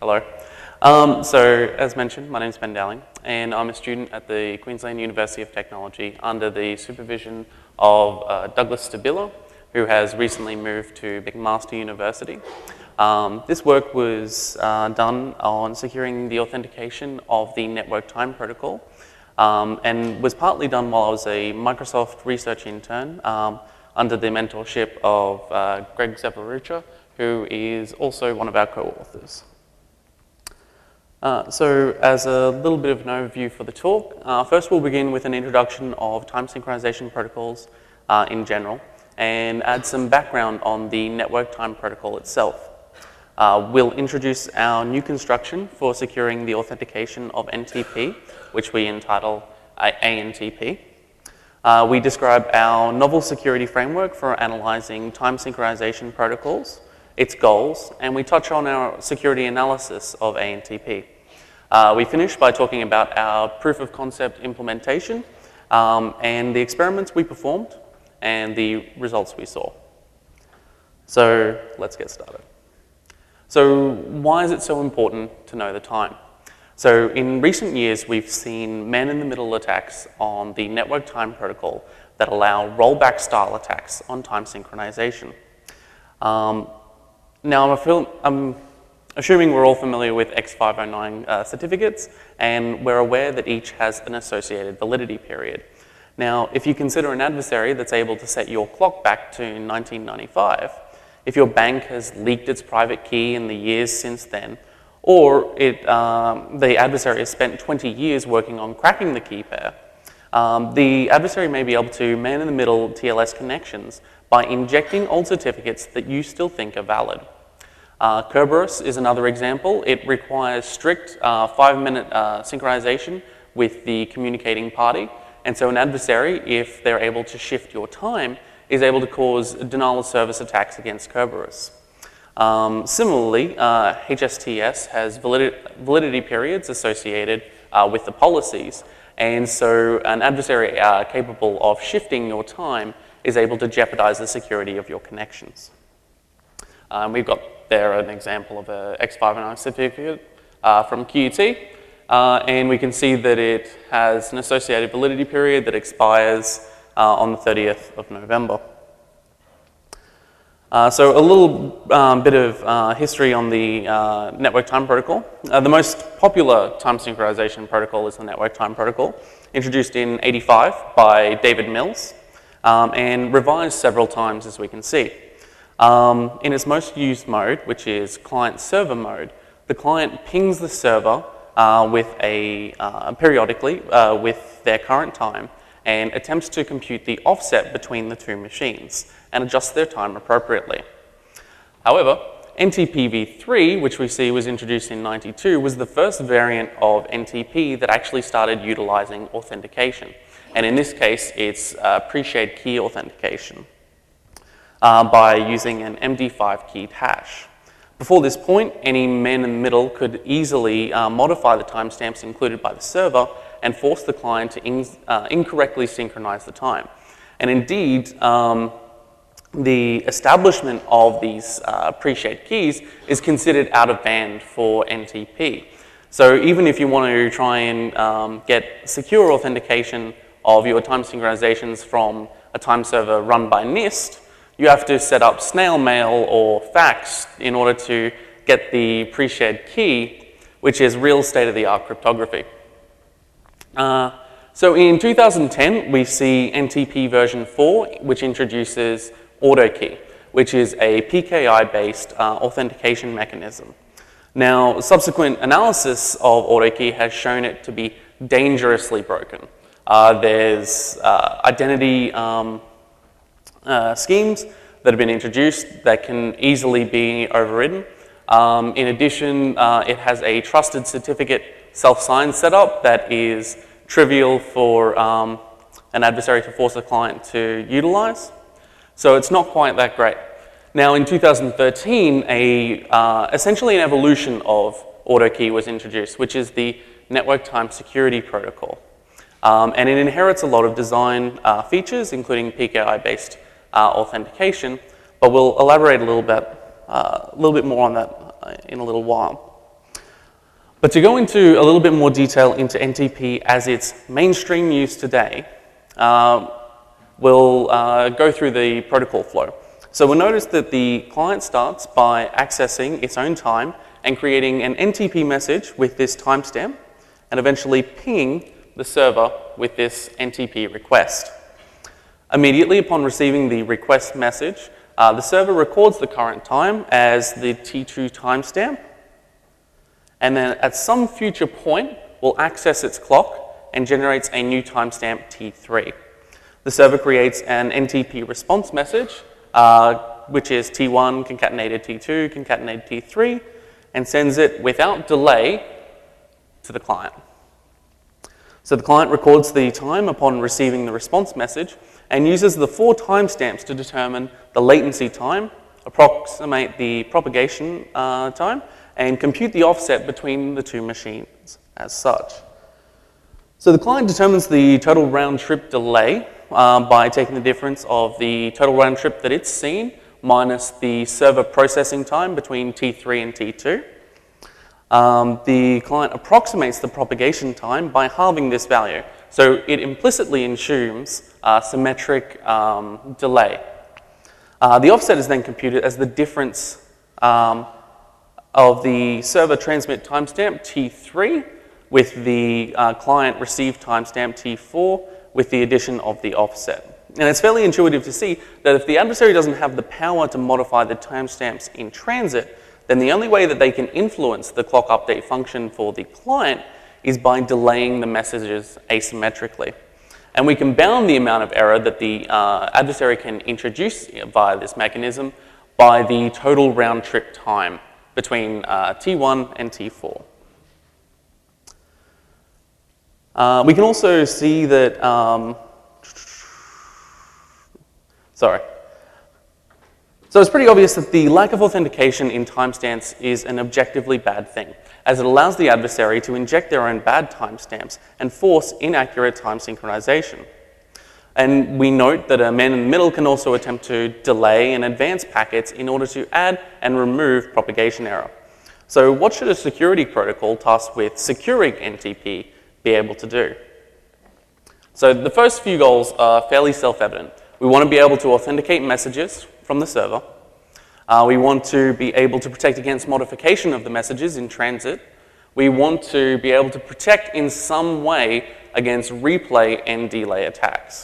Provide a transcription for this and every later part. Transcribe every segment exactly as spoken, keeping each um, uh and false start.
Hello. Um, so, as mentioned, my name is Ben Dowling, and I'm a student at the Queensland University of Technology under the supervision of uh, Douglas Stabilo, who has recently moved to McMaster University. Um, this work was uh, done on securing the authentication of the network time protocol, um, and was partly done while I was a Microsoft research intern um, under the mentorship of uh, Greg Zavarucha, who is also one of our co-authors. Uh, so as a little bit of an overview for the talk, uh, first we'll begin with an introduction of time synchronization protocols uh, in general and add some background on the network time protocol itself. Uh, we'll introduce our new construction for securing the authentication of N T P, which we entitle A N T P. Uh, we describe our novel security framework for analyzing time synchronization protocols, its goals, and we touch on our security analysis of A N T P. Uh, we finish by talking about our proof of concept implementation um, and the experiments we performed and the results we saw. So let's get started. So why is it so important to know the time? So in recent years, we've seen man-in-the-middle attacks on the network time protocol that allow rollback-style attacks on time synchronization. Um, now, I'm, I'm assuming we're all familiar with X five oh nine uh, certificates, and we're aware that each has an associated validity period. Now, if you consider an adversary that's able to set your clock back to nineteen ninety-five, if your bank has leaked its private key in the years since then, or it, um, the adversary has spent twenty years working on cracking the key pair, um, the adversary may be able to man-in-the-middle T L S connections by injecting old certificates that you still think are valid. Uh, Kerberos is another example. It requires strict uh, five-minute uh, synchronization with the communicating party, and so an adversary, if they're able to shift your time, is able to cause denial of service attacks against Kerberos. Um, similarly, uh, H S T S has validity, validity periods associated uh, with the policies, and so an adversary uh, capable of shifting your time is able to jeopardize the security of your connections. Um, we've got there an example of a X five oh nine certificate uh, from Q U T, uh, and we can see that it has an associated validity period that expires uh, on the thirtieth of November. Uh, so a little um, bit of uh, history on the uh, network time protocol. Uh, the most popular time synchronization protocol is the network time protocol, introduced in eighty-five by David Mills, um, and revised several times, as we can see. Um, in its most used mode, which is client-server mode, the client pings the server uh, with a, uh, periodically uh, with their current time and attempts to compute the offset between the two machines and adjust their time appropriately. However, N T P v three, which we see was introduced in ninety-two, was the first variant of N T P that actually started utilizing authentication. And in this case, it's uh, pre-shared key authentication uh, by using an M D five keyed hash. Before this point, any man in the middle could easily uh, modify the timestamps included by the server and force the client to in, uh, incorrectly synchronize the time. And indeed, um, the establishment of these uh, pre-shared keys is considered out of band for N T P. So even if you want to try and um, get secure authentication of your time synchronizations from a time server run by NIST, you have to set up snail mail or fax in order to get the pre-shared key, which is real state-of-the-art cryptography. Uh, so in two thousand ten, we see N T P version four, which introduces AutoKey, which is a P K I-based uh, authentication mechanism. Now, subsequent analysis of AutoKey has shown it to be dangerously broken. Uh, there's uh, identity um, uh, schemes that have been introduced that can easily be overridden. Um, in addition, uh, it has a trusted certificate self-sign setup that is trivial for um, an adversary to force a client to utilize. So it's not quite that great. Now in two thousand thirteen, a, uh, essentially an evolution of AutoKey was introduced, which is the Network Time Security Protocol. Um, and it inherits a lot of design uh, features, including P K I-based uh, authentication, but we'll elaborate a little bit, uh, a little bit more on that in a little while. But to go into a little bit more detail into N T P as its mainstream use today, uh, we'll uh, go through the protocol flow. So we'll notice that the client starts by accessing its own time and creating an N T P message with this timestamp, and eventually pinging the server with this N T P request. Immediately upon receiving the request message, uh, the server records the current time as the T two timestamp, and then at some future point will access its clock and generates a new timestamp T three. The server creates an N T P response message, uh, which is T one concatenated T two concatenated T three, and sends it without delay to the client. So the client records the time upon receiving the response message and uses the four timestamps to determine the latency time, approximate the propagation uh, time, and compute the offset between the two machines as such. So the client determines the total round trip delay uh, by taking the difference of the total round trip that it's seen minus the server processing time between T three and T two. Um, the client approximates the propagation time by halving this value. So it implicitly assumes uh, symmetric um, delay. Uh, the offset is then computed as the difference um, of the server transmit timestamp T three with the uh, client receive timestamp T four with the addition of the offset. And it's fairly intuitive to see that if the adversary doesn't have the power to modify the timestamps in transit, then the only way that they can influence the clock update function for the client is by delaying the messages asymmetrically. And we can bound the amount of error that the uh, adversary can introduce via this mechanism by the total round trip time between uh, T one and T four. Uh, we can also see that, um, sorry. So it's pretty obvious that the lack of authentication in timestamps is an objectively bad thing, as it allows the adversary to inject their own bad timestamps and force inaccurate time synchronization. And we note that a man in the middle can also attempt to delay and advance packets in order to add and remove propagation error. So what should a security protocol tasked with securing N T P be able to do? So the first few goals are fairly self-evident. We want to be able to authenticate messages from the server. Uh, we want to be able to protect against modification of the messages in transit. We want to be able to protect in some way against replay and delay attacks.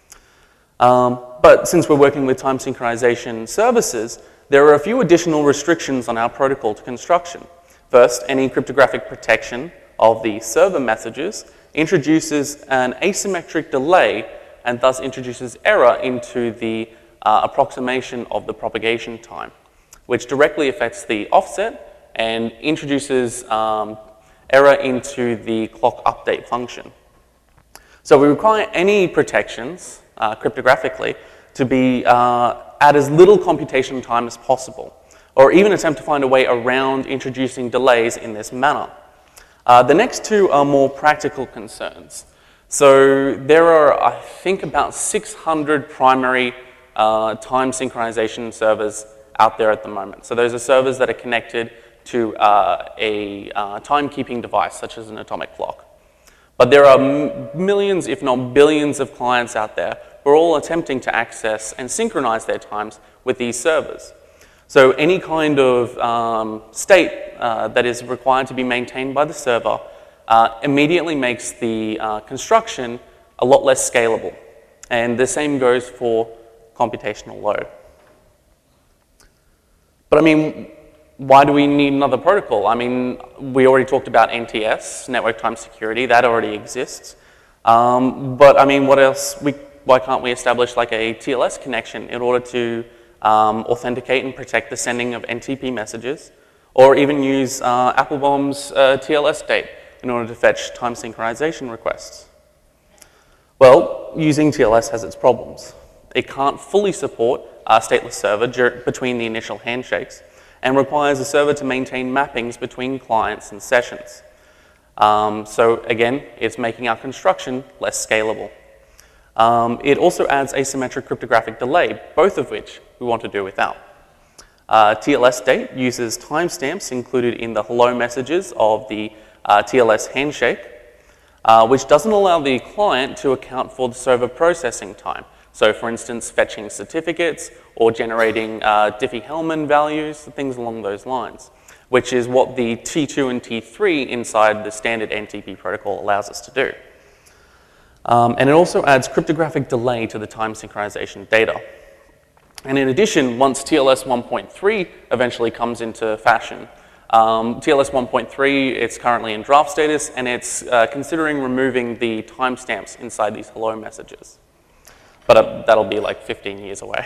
Um, but since we're working with time synchronization services, there are a few additional restrictions on our protocol to construction. First, any cryptographic protection of the server messages introduces an asymmetric delay and thus introduces error into the uh, approximation of the propagation time, which directly affects the offset and introduces um, error into the clock update function. So we require any protections uh, cryptographically to be uh, at as little computation time as possible, or even attempt to find a way around introducing delays in this manner. Uh, the next two are more practical concerns. So there are, I think, about six hundred primary uh, time synchronization servers out there at the moment. So those are servers that are connected to uh, a uh, timekeeping device, such as an atomic clock. But there are m millions, if not billions, of clients out there who are all attempting to access and synchronize their times with these servers. So any kind of um, state uh, that is required to be maintained by the server uh, immediately makes the uh, construction a lot less scalable. And the same goes for computational load. But I mean, why do we need another protocol? I mean, we already talked about N T S, Network Time Security, that already exists. Um, but I mean, what else? We, why can't we establish like a T L S connection in order to um, authenticate and protect the sending of N T P messages? Or even use uh, Applebaum's uh, T L S date in order to fetch time synchronization requests? Well, using T L S has its problems. It can't fully support a stateless server between the initial handshakes, and requires a server to maintain mappings between clients and sessions. Um, so again, it's making our construction less scalable. Um, it also adds asymmetric cryptographic delay, both of which we want to do without. Uh, T L S date uses timestamps included in the hello messages of the uh, T L S handshake, uh, which doesn't allow the client to account for the server processing time. So for instance, fetching certificates or generating uh, Diffie-Hellman values, things along those lines, which is what the T two and T three inside the standard N T P protocol allows us to do. Um, and it also adds cryptographic delay to the time synchronization data. And in addition, once T L S one point three eventually comes into fashion, um, T L S one point three, it's currently in draft status, and it's uh, considering removing the timestamps inside these hello messages. But uh, that'll be like fifteen years away.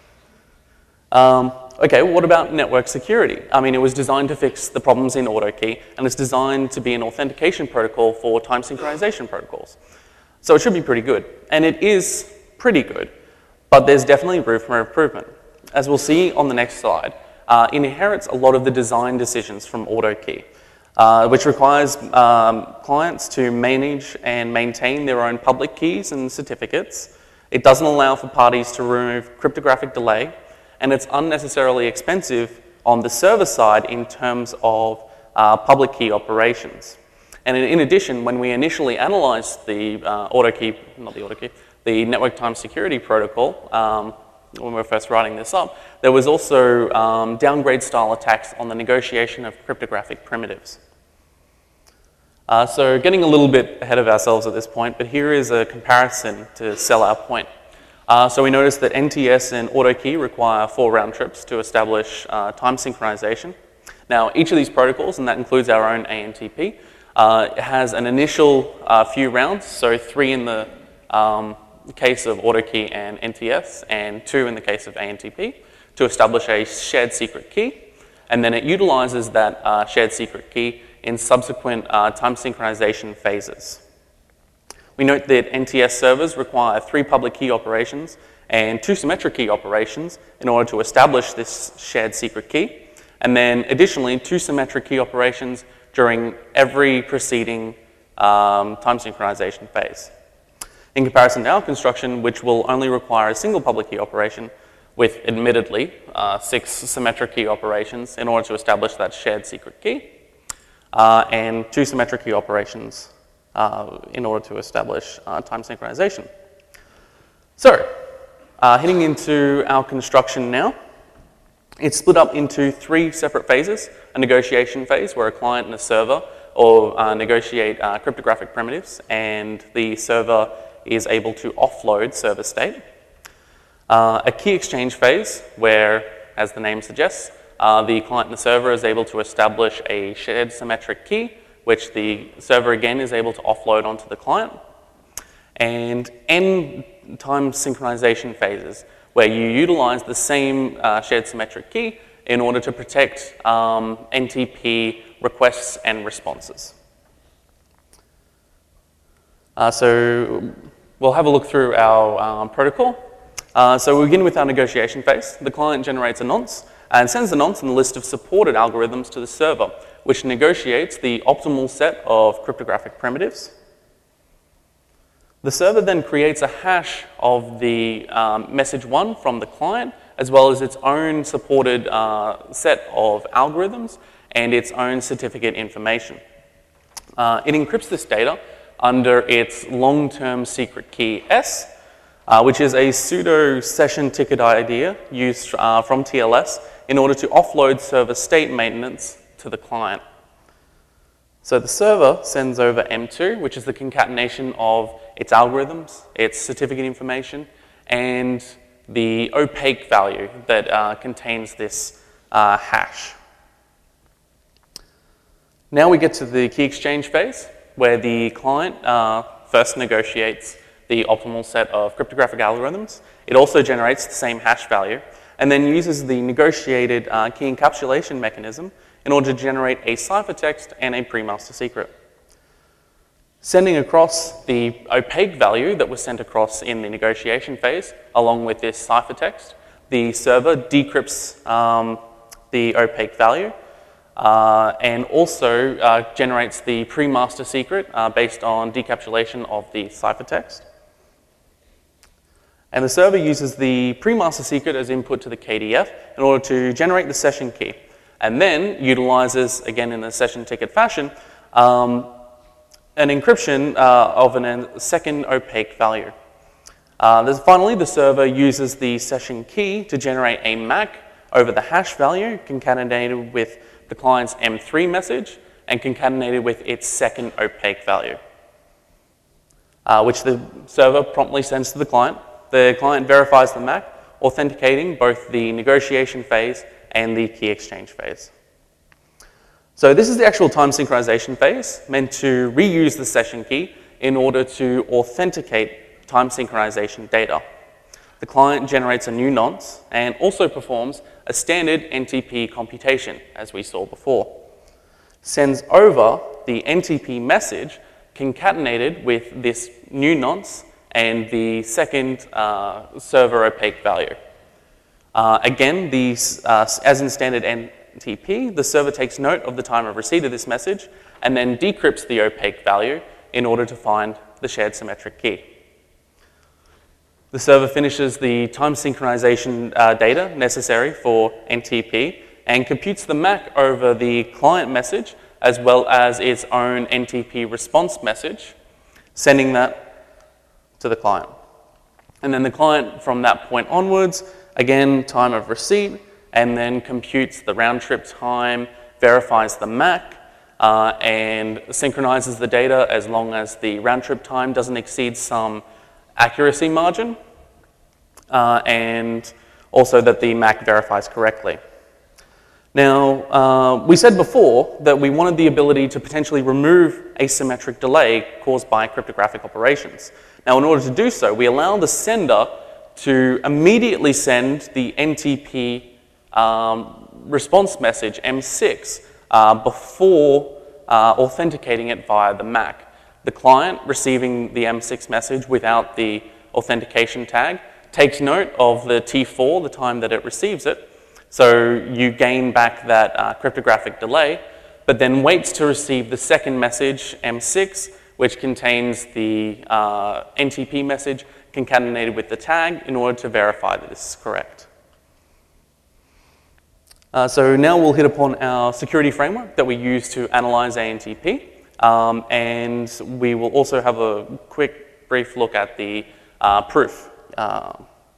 um, okay, what about network security? I mean, it was designed to fix the problems in AutoKey, and it's designed to be an authentication protocol for time synchronization protocols. So it should be pretty good. And it is pretty good. But there's definitely room for improvement. As we'll see on the next slide, uh, it inherits a lot of the design decisions from AutoKey, uh, which requires um, clients to manage and maintain their own public keys and certificates. It doesn't allow for parties to remove cryptographic delay, and it's unnecessarily expensive on the server side in terms of uh, public key operations. And in, in addition, when we initially analyzed the uh, AutoKey, not the AutoKey, the network time security protocol, um, when we were first writing this up, there was also um, downgrade style attacks on the negotiation of cryptographic primitives. Uh, so getting a little bit ahead of ourselves at this point, but here is a comparison to sell our point. Uh, so we noticed that N T S and AutoKey require four round trips to establish uh, time synchronization. Now, each of these protocols, and that includes our own A N T P, uh, has an initial uh, few rounds, so three in the um, case of AutoKey and N T S, and two in the case of A N T P, to establish a shared secret key. And then it utilizes that uh, shared secret key in subsequent uh, time synchronization phases. We note that N T S servers require three public key operations and two symmetric key operations in order to establish this shared secret key. And then additionally, two symmetric key operations during every preceding um, time synchronization phase. In comparison to our construction, which will only require a single public key operation with, admittedly, uh, six symmetric key operations in order to establish that shared secret key, uh, and two symmetric key operations uh, in order to establish uh, time synchronization. So, uh, heading into our construction now, it's split up into three separate phases: a negotiation phase where a client and a server or uh, negotiate uh, cryptographic primitives, and the server is able to offload server state. Uh, a key exchange phase where, as the name suggests, uh, the client and the server is able to establish a shared symmetric key, which the server again is able to offload onto the client. And end time synchronization phases, where you utilize the same uh, shared symmetric key in order to protect um, N T P requests and responses. Uh, so we'll have a look through our um, protocol. Uh, so we begin with our negotiation phase. The client generates a nonce and sends the nonce and the list of supported algorithms to the server, which negotiates the optimal set of cryptographic primitives. The server then creates a hash of the um, message one from the client, as well as its own supported uh, set of algorithms and its own certificate information. Uh, it encrypts this data under its long-term secret key S, uh, which is a pseudo session ticket idea used uh, from T L S in order to offload server state maintenance to the client. So the server sends over M two, which is the concatenation of its algorithms, its certificate information, and the opaque value that uh, contains this uh, hash. Now we get to the key exchange phase, where the client uh, first negotiates the optimal set of cryptographic algorithms. It also generates the same hash value, and then uses the negotiated uh, key encapsulation mechanism in order to generate a ciphertext and a pre-master secret. Sending across the opaque value that was sent across in the negotiation phase, along with this ciphertext, the server decrypts um, the opaque value, uh, and also uh, generates the pre-master secret uh, based on decapsulation of the ciphertext. And the server uses the pre-master secret as input to the K D F in order to generate the session key, and then utilizes, again in a session ticket fashion, um, an encryption uh, of a second opaque value. Uh, finally, the server uses the session key to generate a M A C over the hash value concatenated with the client's M three message and concatenated with its second opaque value, uh, which the server promptly sends to the client. The client verifies the M A C, authenticating both the negotiation phase and the key exchange phase. So this is the actual time synchronization phase, meant to reuse the session key in order to authenticate time synchronization data. The client generates a new nonce and also performs a standard N T P computation, as we saw before. Sends over the N T P message concatenated with this new nonce and the second uh, server opaque value. Uh, again, these, uh, as in standard N T P, the server takes note of the time of receipt of this message and then decrypts the opaque value in order to find the shared symmetric key. The server finishes the time synchronization uh, data necessary for N T P and computes the M A C over the client message as well as its own N T P response message, sending that to the client. And then the client, from that point onwards, again, time of receipt, and then computes the round trip time, verifies the M A C, uh, and synchronizes the data as long as the round trip time doesn't exceed some accuracy margin, uh, and also that the M A C verifies correctly. Now, uh, we said before that we wanted the ability to potentially remove asymmetric delay caused by cryptographic operations. Now, in order to do so, we allow the sender to immediately send the N T P um, response message, M six, uh, before uh, authenticating it via the M A C. The client receiving the M six message without the authentication tag takes note of the T four, the time that it receives it, so you gain back that uh, cryptographic delay, but then waits to receive the second message, M six, which contains the uh, N T P message concatenated with the tag in order to verify that this is correct. Uh, so now we'll hit upon our security framework that we use to analyze A N T P, um, and we will also have a quick, brief look at the uh, proof. Uh,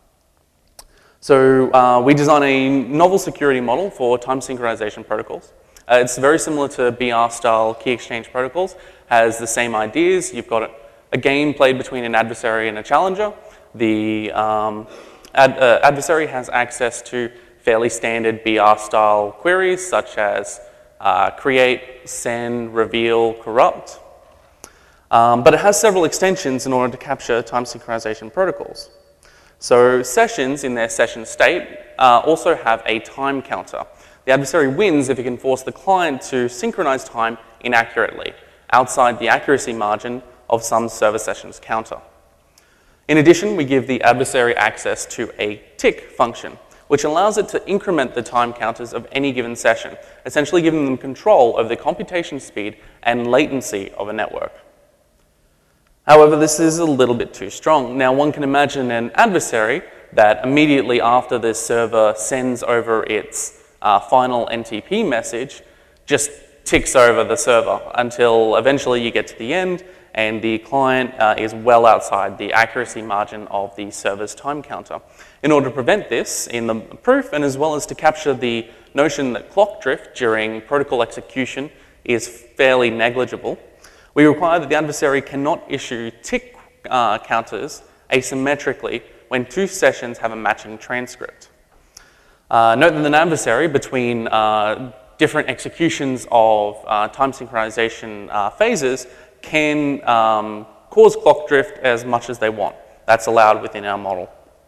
so uh, we design a novel security model for time synchronization protocols. Uh, it's very similar to B R-style key exchange protocols, has the same ideas. You've got a, a game played between an adversary and a challenger. The um, ad, uh, adversary has access to fairly standard B R-style queries, such as uh, create, send, reveal, corrupt. Um, but it has several extensions in order to capture time synchronization protocols. So sessions in their session state uh, also have a time counter. The adversary wins if it can force the client to synchronize time inaccurately, outside the accuracy margin of some server sessions counter. In addition, we give the adversary access to a tick function, which allows it to increment the time counters of any given session, essentially giving them control over the computation speed and latency of a network. However, this is a little bit too strong. Now, one can imagine an adversary that immediately after the server sends over its uh, final N T P message, just ticks over the server until eventually you get to the end and the client uh, is well outside the accuracy margin of the server's time counter. In order to prevent this in the proof, and as well as to capture the notion that clock drift during protocol execution is fairly negligible, we require that the adversary cannot issue tick uh, counters asymmetrically when two sessions have a matching transcript. Uh, note that an adversary between uh, different executions of uh, time synchronization uh, phases can um, cause clock drift as much as they want. That's allowed within our model.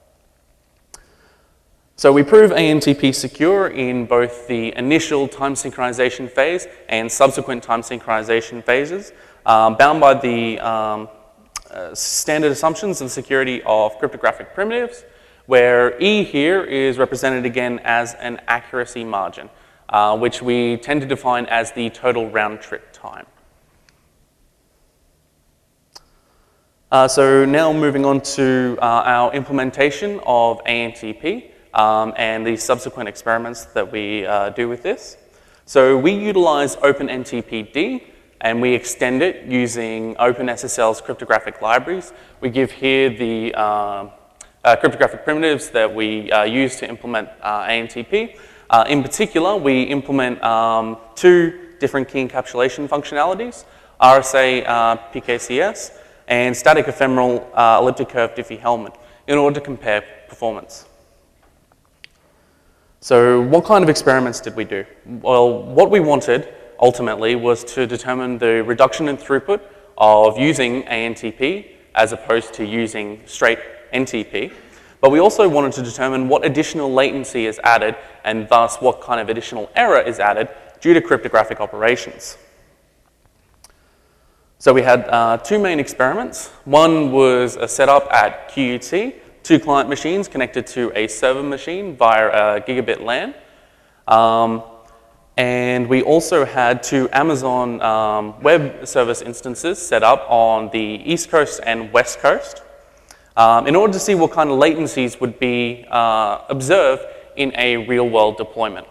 So we prove A N T P secure in both the initial time synchronization phase and subsequent time synchronization phases, um, bound by the um, uh, standard assumptions and security of cryptographic primitives, where E here is represented again as an accuracy margin, uh, which we tend to define as the total round trip time. Uh, so now moving on to uh, our implementation of A N T P um, and the subsequent experiments that we uh, do with this. So we utilize OpenNTPD and we extend it using OpenSSL's cryptographic libraries. We give here the uh, uh, cryptographic primitives that we uh, use to implement uh, A N T P. Uh, in particular, we implement um, two different key encapsulation functionalities, R S A uh, P K C S and static ephemeral uh, elliptic curve Diffie-Hellman, in order to compare performance. So what kind of experiments did we do? Well, what we wanted ultimately was to determine the reduction in throughput of using A N T P as opposed to using straight N T P. But we also wanted to determine what additional latency is added and thus what kind of additional error is added due to cryptographic operations. So we had uh, two main experiments. One was a setup at Q U T, two client machines connected to a server machine via a gigabit LAN. Um, and we also had two Amazon um, Web Service instances set up on the East Coast and West Coast um, in order to see what kind of latencies would be uh, observed in a real-world deployment.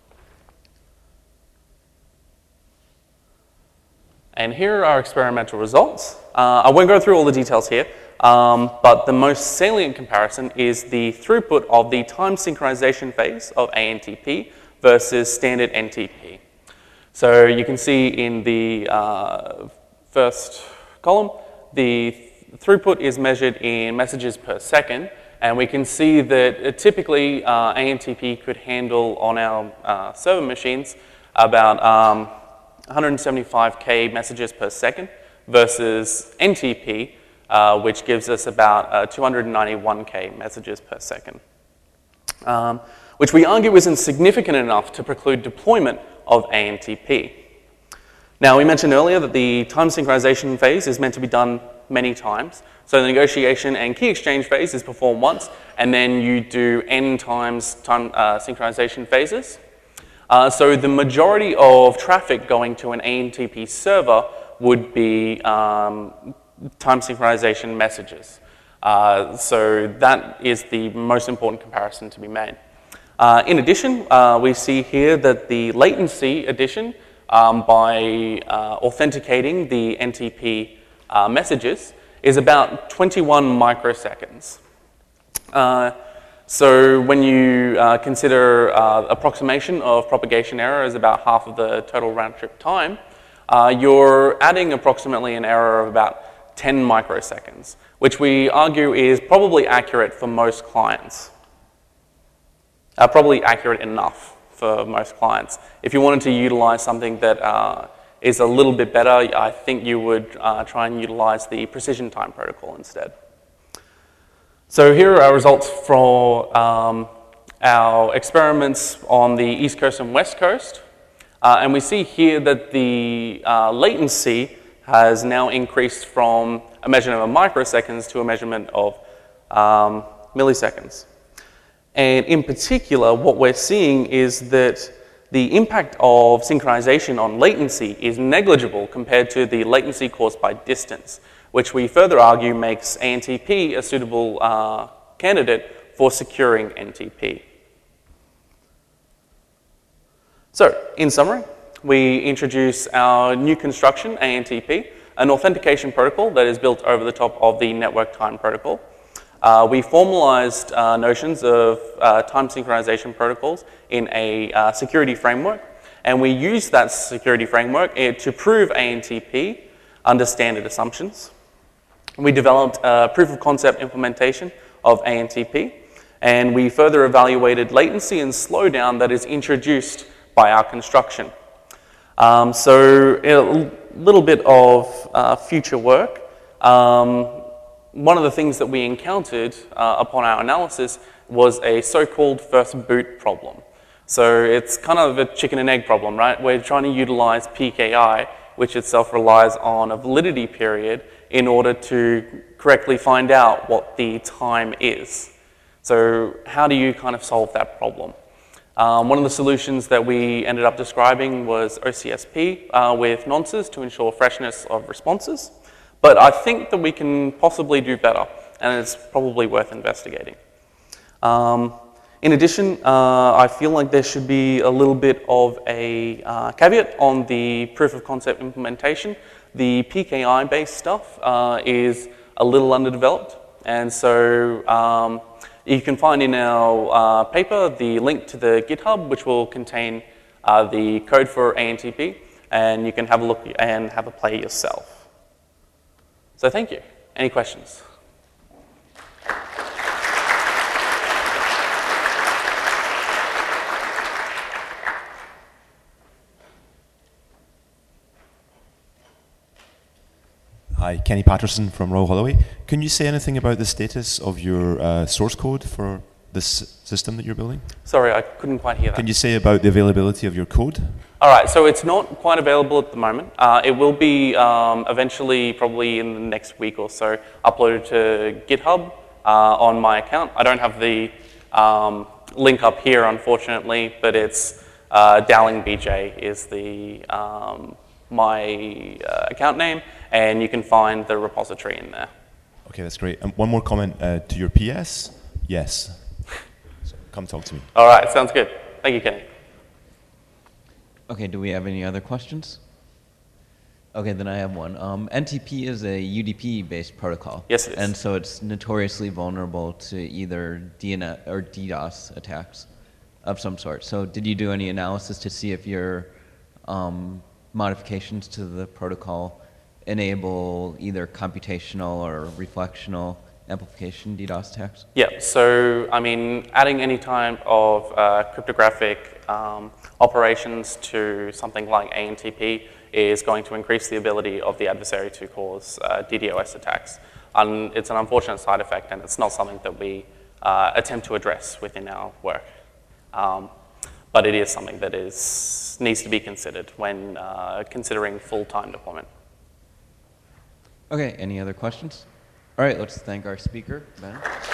And here are our experimental results. Uh, I won't go through all the details here, um, but the most salient comparison is the throughput of the time synchronization phase of A N T P versus standard N T P. So you can see in the uh, first column, the th throughput is measured in messages per second, and we can see that uh, typically uh, A N T P could handle on our uh, server machines about um, one hundred seventy-five K messages per second versus N T P, uh, which gives us about uh, two hundred ninety-one K messages per second, um, which we argue isn't significant enough to preclude deployment of A N T P. Now, we mentioned earlier that the time synchronization phase is meant to be done many times. So the negotiation and key exchange phase is performed once, and then you do n times time uh, synchronization phases. Uh, so the majority of traffic going to an A N T P server would be um, time synchronization messages. Uh, so that is the most important comparison to be made. Uh, in addition, uh, we see here that the latency addition um, by uh, authenticating the N T P uh, messages is about twenty-one microseconds. Uh, So when you uh, consider uh, approximation of propagation error as about half of the total round trip time, uh, you're adding approximately an error of about ten microseconds, which we argue is probably accurate for most clients. Uh, probably accurate enough for most clients. If you wanted to utilize something that uh, is a little bit better, I think you would uh, try and utilize the precision time protocol instead. So here are our results for um, our experiments on the East Coast and West Coast. Uh, and we see here that the uh, latency has now increased from a measurement of microseconds to a measurement of um, milliseconds. And in particular, what we're seeing is that the impact of synchronization on latency is negligible compared to the latency caused by distance, which we further argue makes A N T P a suitable uh, candidate for securing N T P. So, in summary, we introduce our new construction, A N T P, an authentication protocol that is built over the top of the network time protocol. Uh, we formalized uh, notions of uh, time synchronization protocols in a uh, security framework, and we use that security framework uh, to prove A N T P under standard assumptions. We developed a proof of concept implementation of A N T P, and we further evaluated latency and slowdown that is introduced by our construction. Um, so a little bit of uh, future work. Um, one of the things that we encountered uh, upon our analysis was a so-called first boot problem. So it's kind of a chicken and egg problem, right? We're trying to utilize P K I, which itself relies on a validity period in order to correctly find out what the time is. So how do you kind of solve that problem? Um, one of the solutions that we ended up describing was O C S P uh, with nonces to ensure freshness of responses. But I think that we can possibly do better, and it's probably worth investigating. Um, in addition, uh, I feel like there should be a little bit of a uh, caveat on the proof of concept implementation. The P K I-based stuff uh, is a little underdeveloped, and so um, you can find in our uh, paper the link to the GitHub, which will contain uh, the code for A N T P, and you can have a look and have a play yourself. So thank you. Any questions? Hi, Kenny Patterson from Royal Holloway. Can you say anything about the status of your uh, source code for this system that you're building? Sorry, I couldn't quite hear that. Can you say about the availability of your code? All right, so it's not quite available at the moment. Uh, it will be um, eventually, probably in the next week or so, uploaded to GitHub uh, on my account. I don't have the um, link up here, unfortunately, but it's uh, DowlingBJ is the um, my uh, account name, and you can find the repository in there. Okay, that's great. And one more comment uh, to your P S. Yes. So come talk to me. All right, sounds good. Thank you, Kenny. Okay, do we have any other questions? Okay, then I have one. Um, N T P is a U D P-based protocol. Yes, it is. And so it's notoriously vulnerable to either D N S or DDoS attacks of some sort. So did you do any analysis to see if your um, modifications to the protocol enable either computational or reflectional amplification DDoS attacks? Yeah, so I mean, adding any type of uh, cryptographic um, operations to something like A N T P is going to increase the ability of the adversary to cause uh, DDoS attacks. Um, it's an unfortunate side effect, and it's not something that we uh, attempt to address within our work. Um, but it is something that is, needs to be considered when uh, considering full-time deployment. Okay, any other questions? All right, let's thank our speaker, Ben.